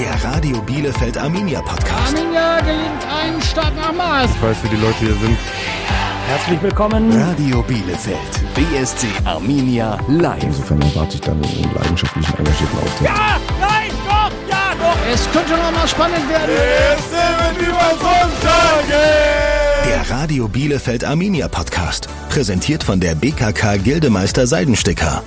Der Radio Bielefeld Arminia Podcast. Arminia gelingt ein Start nach Maß. Ich weiß, wie die Leute hier sind. Herzlich willkommen. Radio Bielefeld. BSC Arminia live. Insofern erwarte ich dann einen leidenschaftlichen, engagierten Auftritt. Ja, nein, doch, ja, doch. Es könnte noch mal spannend werden. Der Radio Bielefeld Arminia Podcast. Präsentiert von der BKK Gildemeister Seidensticker.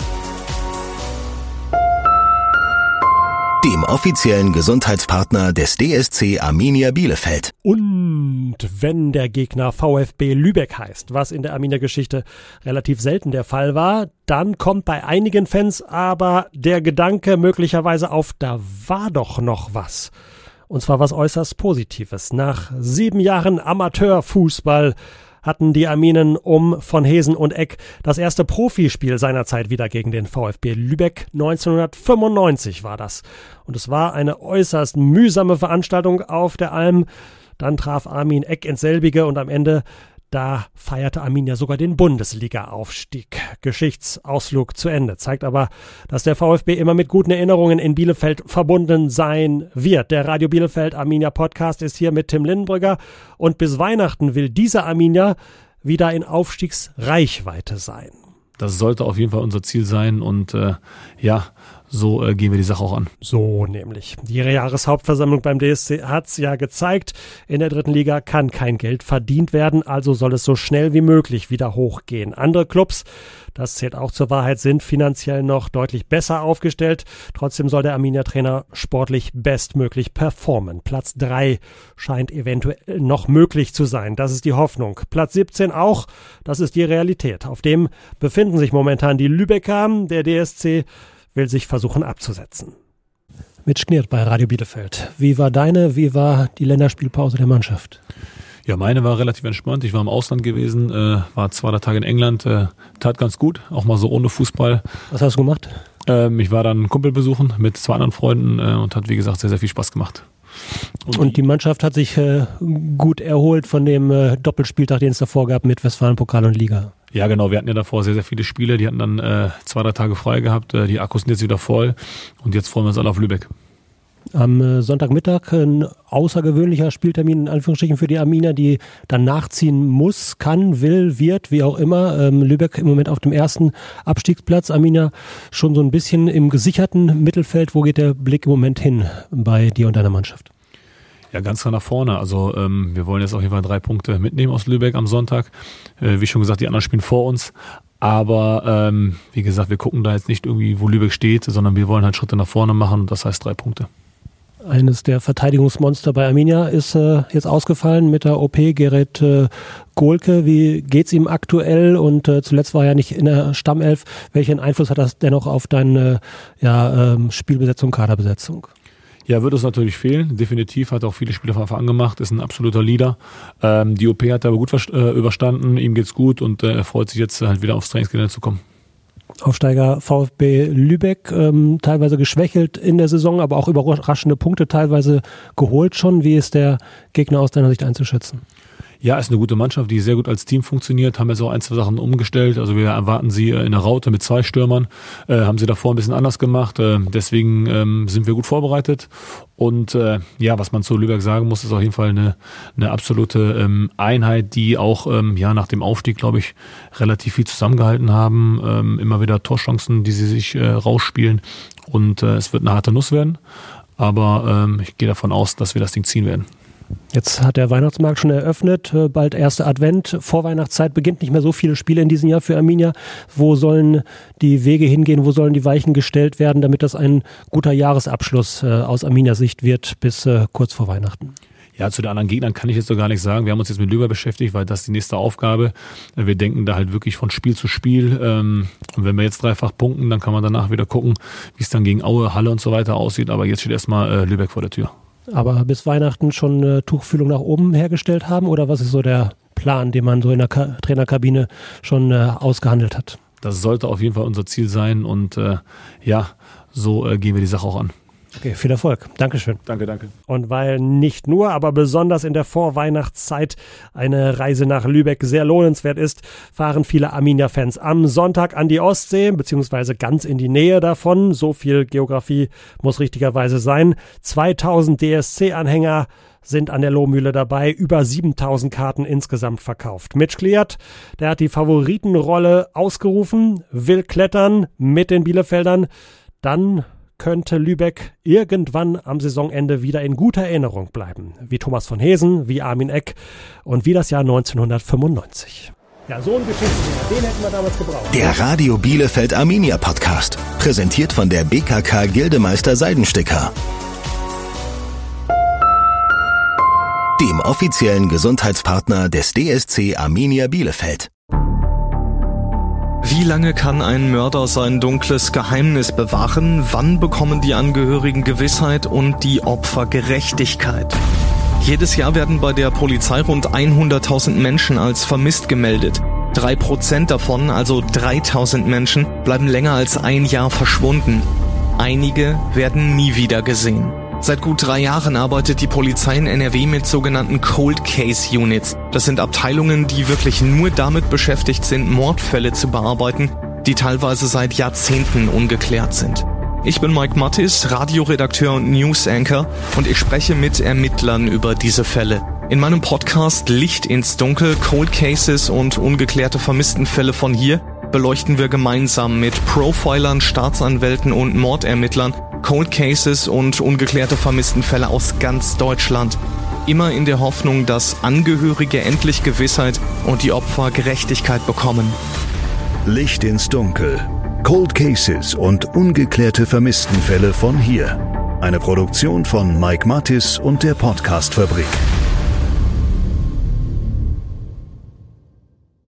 Dem offiziellen Gesundheitspartner des DSC Arminia Bielefeld. Und wenn der Gegner VfB Lübeck heißt, was in der Arminia-Geschichte relativ selten der Fall war, dann kommt bei einigen Fans aber der Gedanke möglicherweise auf, da war doch noch was. Und zwar was äußerst Positives. Nach 7 Jahren Amateurfußball hatten die Arminen um von Hesen und Eck das erste Profispiel seinerzeit wieder gegen den VfB Lübeck. 1995 war das. Und es war eine äußerst mühsame Veranstaltung auf der Alm. Dann traf Armin Eck ins selbige und am Ende, da feierte Arminia sogar den Bundesliga-Aufstieg. Geschichtsausflug zu Ende. Zeigt aber, dass der VfB immer mit guten Erinnerungen in Bielefeld verbunden sein wird. Der Radio Bielefeld Arminia Podcast ist hier mit Tim Lindenbrügger und bis Weihnachten will dieser Arminia wieder in Aufstiegsreichweite sein. Das sollte auf jeden Fall unser Ziel sein und so gehen wir die Sache auch an. So nämlich. Die Jahreshauptversammlung beim DSC hat's ja gezeigt. In der 3. Liga kann kein Geld verdient werden, also soll es so schnell wie möglich wieder hochgehen. Andere Clubs, das zählt auch zur Wahrheit, sind finanziell noch deutlich besser aufgestellt. Trotzdem soll der Arminia-Trainer sportlich bestmöglich performen. Platz 3 scheint eventuell noch möglich zu sein. Das ist die Hoffnung. Platz 17 auch, das ist die Realität. Auf dem befinden sich momentan die Lübecker. Der DSC will sich versuchen abzusetzen. Mitch Kniert bei Radio Bielefeld. Wie war die Länderspielpause der Mannschaft? Ja, meine war relativ entspannt. Ich war im Ausland gewesen, war 2 Tage in England, tat ganz gut, auch mal so ohne Fußball. Was hast du gemacht? Ich war dann einen Kumpel besuchen mit 2 anderen Freunden und hat, wie gesagt, sehr, sehr viel Spaß gemacht. Und die Mannschaft hat sich gut erholt von dem Doppelspieltag, den es davor gab mit Westfalen-Pokal und Liga. Ja, genau. Wir hatten ja davor sehr, sehr viele Spiele. Die hatten dann 2, 3 Tage frei gehabt. Die Akkus sind jetzt wieder voll. Und jetzt freuen wir uns alle auf Lübeck. Am Sonntagmittag ein außergewöhnlicher Spieltermin in Anführungsstrichen für die Arminia, die dann nachziehen muss, kann, will, wird, wie auch immer. Lübeck im Moment auf dem ersten Abstiegsplatz. Arminia schon so ein bisschen im gesicherten Mittelfeld. Wo geht der Blick im Moment hin bei dir und deiner Mannschaft? Ja, ganz klar nach vorne. Also wir wollen jetzt auf jeden Fall 3 Punkte mitnehmen aus Lübeck am Sonntag. Wie schon gesagt, die anderen spielen vor uns. Aber wie gesagt, wir gucken da jetzt nicht irgendwie, wo Lübeck steht, sondern wir wollen halt Schritte nach vorne machen und das heißt 3 Punkte. Eines der Verteidigungsmonster bei Arminia ist jetzt ausgefallen mit der OP, Gerrit Gohlke. Wie geht's ihm aktuell? Und zuletzt war er ja nicht in der Stammelf. Welchen Einfluss hat das dennoch auf deine Spielbesetzung, Kaderbesetzung? Ja, wird es natürlich fehlen. Definitiv, hat auch viele Spiele von Anfang an gemacht, ist ein absoluter Leader. Die OP hat er aber gut überstanden, ihm geht's gut und er freut sich jetzt halt wieder aufs Trainingsgelände zu kommen. Aufsteiger VfB Lübeck, teilweise geschwächelt in der Saison, aber auch überraschende Punkte teilweise geholt schon. Wie ist der Gegner aus deiner Sicht einzuschätzen? Ja, ist eine gute Mannschaft, die sehr gut als Team funktioniert, haben jetzt auch 1, 2 Sachen umgestellt, also wir erwarten sie in der Raute mit 2 Stürmern, haben sie davor ein bisschen anders gemacht, deswegen sind wir gut vorbereitet und was man zu Lübeck sagen muss, ist auf jeden Fall eine absolute Einheit, die auch nach dem Aufstieg, glaube ich, relativ viel zusammengehalten haben, immer wieder Torchancen, die sie sich rausspielen und es wird eine harte Nuss werden, aber ich gehe davon aus, dass wir das Ding ziehen werden. Jetzt hat der Weihnachtsmarkt schon eröffnet, bald erster Advent, Vorweihnachtszeit, beginnt nicht mehr so viele Spiele in diesem Jahr für Arminia. Wo sollen die Wege hingehen, wo sollen die Weichen gestellt werden, damit das ein guter Jahresabschluss aus Arminia-Sicht wird bis kurz vor Weihnachten? Ja, zu den anderen Gegnern kann ich jetzt so gar nicht sagen. Wir haben uns jetzt mit Lübeck beschäftigt, weil das ist die nächste Aufgabe. Wir denken da halt wirklich von Spiel zu Spiel. Und wenn wir jetzt 3-fach punkten, dann kann man danach wieder gucken, wie es dann gegen Aue, Halle und so weiter aussieht. Aber jetzt steht erstmal Lübeck vor der Tür. Aber bis Weihnachten schon Tuchfühlung nach oben hergestellt haben? Oder was ist so der Plan, den man so in der Trainerkabine schon ausgehandelt hat? Das sollte auf jeden Fall unser Ziel sein und so gehen wir die Sache auch an. Okay, viel Erfolg. Dankeschön. Danke. Und weil nicht nur, aber besonders in der Vorweihnachtszeit eine Reise nach Lübeck sehr lohnenswert ist, fahren viele Arminia-Fans am Sonntag an die Ostsee, beziehungsweise ganz in die Nähe davon. So viel Geografie muss richtigerweise sein. 2000 DSC-Anhänger sind an der Lohmühle dabei, über 7000 Karten insgesamt verkauft. Mitch Kliert, der hat die Favoritenrolle ausgerufen, will klettern mit den Bielefeldern. Dann könnte Lübeck irgendwann am Saisonende wieder in guter Erinnerung bleiben. Wie Thomas von Hesen, wie Armin Eck und wie das Jahr 1995. Ja, so ein Geschichtslehrer, den hätten wir damals gebraucht. Der Radio Bielefeld Arminia Podcast. Präsentiert von der BKK Gildemeister Seidensticker. Dem offiziellen Gesundheitspartner des DSC Arminia Bielefeld. Wie lange kann ein Mörder sein dunkles Geheimnis bewahren? Wann bekommen die Angehörigen Gewissheit und die Opfer Gerechtigkeit? Jedes Jahr werden bei der Polizei rund 100.000 Menschen als vermisst gemeldet. 3% davon, also 3.000 Menschen, bleiben länger als ein Jahr verschwunden. Einige werden nie wieder gesehen. Seit gut 3 Jahren arbeitet die Polizei in NRW mit sogenannten Cold Case Units. Das sind Abteilungen, die wirklich nur damit beschäftigt sind, Mordfälle zu bearbeiten, die teilweise seit Jahrzehnten ungeklärt sind. Ich bin Mike Mattis, Radioredakteur und News-Anchor und ich spreche mit Ermittlern über diese Fälle. In meinem Podcast Licht ins Dunkel, Cold Cases und ungeklärte Vermisstenfälle von hier beleuchten wir gemeinsam mit Profilern, Staatsanwälten und Mordermittlern Cold Cases und ungeklärte Vermisstenfälle aus ganz Deutschland. Immer in der Hoffnung, dass Angehörige endlich Gewissheit und die Opfer Gerechtigkeit bekommen. Licht ins Dunkel. Cold Cases und ungeklärte Vermisstenfälle von hier. Eine Produktion von Mike Mattis und der Podcast-Fabrik.